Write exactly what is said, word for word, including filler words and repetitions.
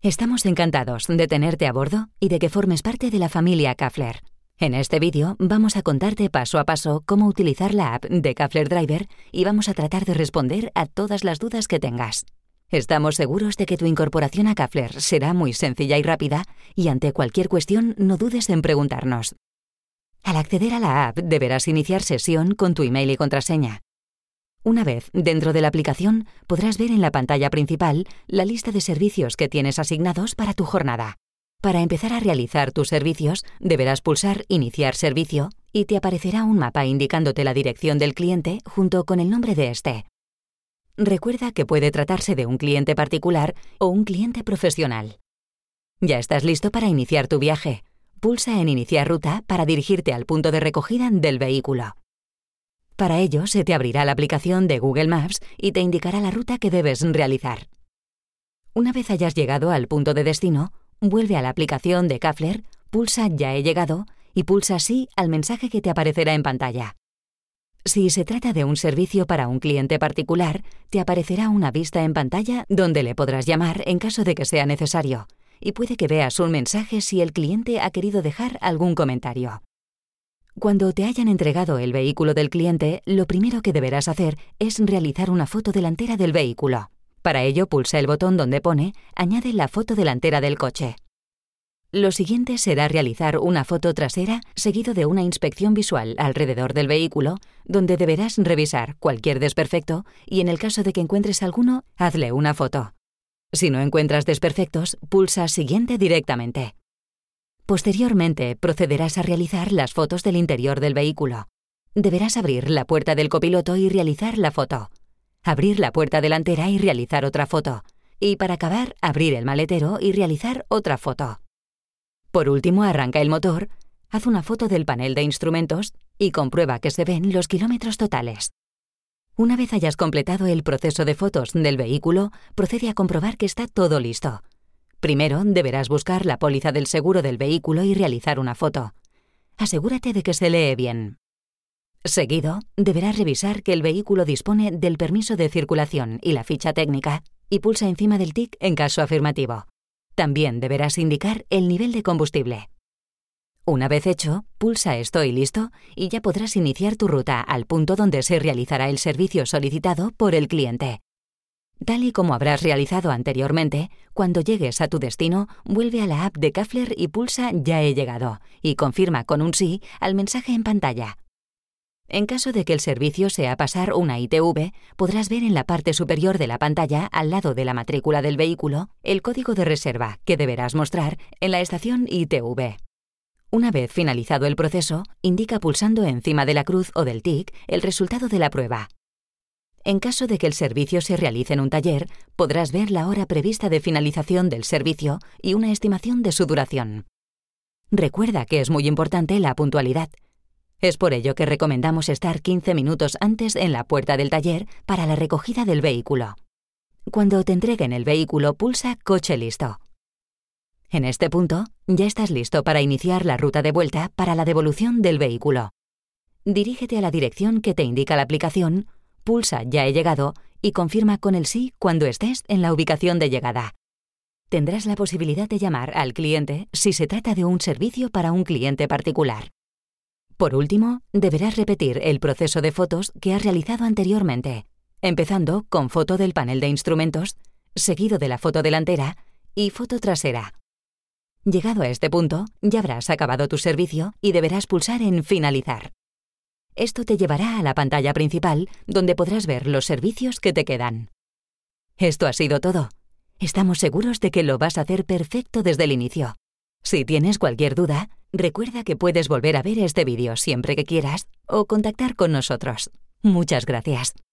Estamos encantados de tenerte a bordo y de que formes parte de la familia Kafler. En este vídeo vamos a contarte paso a paso cómo utilizar la app de Kafler Driver y vamos a tratar de responder a todas las dudas que tengas. Estamos seguros de que tu incorporación a Kafler será muy sencilla y rápida y ante cualquier cuestión no dudes en preguntarnos. Al acceder a la app deberás iniciar sesión con tu email y contraseña. Una vez dentro de la aplicación podrás ver en la pantalla principal la lista de servicios que tienes asignados para tu jornada. Para empezar a realizar tus servicios deberás pulsar Iniciar servicio y te aparecerá un mapa indicándote la dirección del cliente junto con el nombre de este. Recuerda que puede tratarse de un cliente particular o un cliente profesional. Ya estás listo para iniciar tu viaje. Pulsa en Iniciar ruta para dirigirte al punto de recogida del vehículo. Para ello, se te abrirá la aplicación de Google Maps y te indicará la ruta que debes realizar. Una vez hayas llegado al punto de destino, vuelve a la aplicación de Kafler, pulsa Ya he llegado y pulsa Sí al mensaje que te aparecerá en pantalla. Si se trata de un servicio para un cliente particular, te aparecerá una vista en pantalla donde le podrás llamar en caso de que sea necesario, y puede que veas un mensaje si el cliente ha querido dejar algún comentario. Cuando te hayan entregado el vehículo del cliente, lo primero que deberás hacer es realizar una foto delantera del vehículo. Para ello, pulsa el botón donde pone Añade la foto delantera del coche. Lo siguiente será realizar una foto trasera seguido de una inspección visual alrededor del vehículo, donde deberás revisar cualquier desperfecto y en el caso de que encuentres alguno, hazle una foto. Si no encuentras desperfectos, pulsa Siguiente directamente. Posteriormente, procederás a realizar las fotos del interior del vehículo. Deberás abrir la puerta del copiloto y realizar la foto. Abrir la puerta delantera y realizar otra foto. Y para acabar, abrir el maletero y realizar otra foto. Por último, arranca el motor, haz una foto del panel de instrumentos y comprueba que se ven los kilómetros totales. Una vez hayas completado el proceso de fotos del vehículo, procede a comprobar que está todo listo. Primero, deberás buscar la póliza del seguro del vehículo y realizar una foto. Asegúrate de que se lee bien. Seguido, deberás revisar que el vehículo dispone del permiso de circulación y la ficha técnica y pulsa encima del tic en caso afirmativo. También deberás indicar el nivel de combustible. Una vez hecho, pulsa Estoy listo y ya podrás iniciar tu ruta al punto donde se realizará el servicio solicitado por el cliente. Tal y como habrás realizado anteriormente, cuando llegues a tu destino, vuelve a la app de Kafler y pulsa Ya he llegado y confirma con un sí al mensaje en pantalla. En caso de que el servicio sea pasar una I T V, podrás ver en la parte superior de la pantalla, al lado de la matrícula del vehículo, el código de reserva que deberás mostrar en la estación I T V. Una vez finalizado el proceso, indica pulsando encima de la cruz o del tic el resultado de la prueba. En caso de que el servicio se realice en un taller, podrás ver la hora prevista de finalización del servicio y una estimación de su duración. Recuerda que es muy importante la puntualidad. Es por ello que recomendamos estar quince minutos antes en la puerta del taller para la recogida del vehículo. Cuando te entreguen el vehículo, pulsa Coche listo. En este punto, ya estás listo para iniciar la ruta de vuelta para la devolución del vehículo. Dirígete a la dirección que te indica la aplicación, pulsa Ya he llegado y confirma con el sí cuando estés en la ubicación de llegada. Tendrás la posibilidad de llamar al cliente si se trata de un servicio para un cliente particular. Por último, deberás repetir el proceso de fotos que has realizado anteriormente, empezando con foto del panel de instrumentos, seguido de la foto delantera y foto trasera. Llegado a este punto, ya habrás acabado tu servicio y deberás pulsar en Finalizar. Esto te llevará a la pantalla principal, donde podrás ver los servicios que te quedan. Esto ha sido todo. Estamos seguros de que lo vas a hacer perfecto desde el inicio. Si tienes cualquier duda, recuerda que puedes volver a ver este vídeo siempre que quieras o contactar con nosotros. Muchas gracias.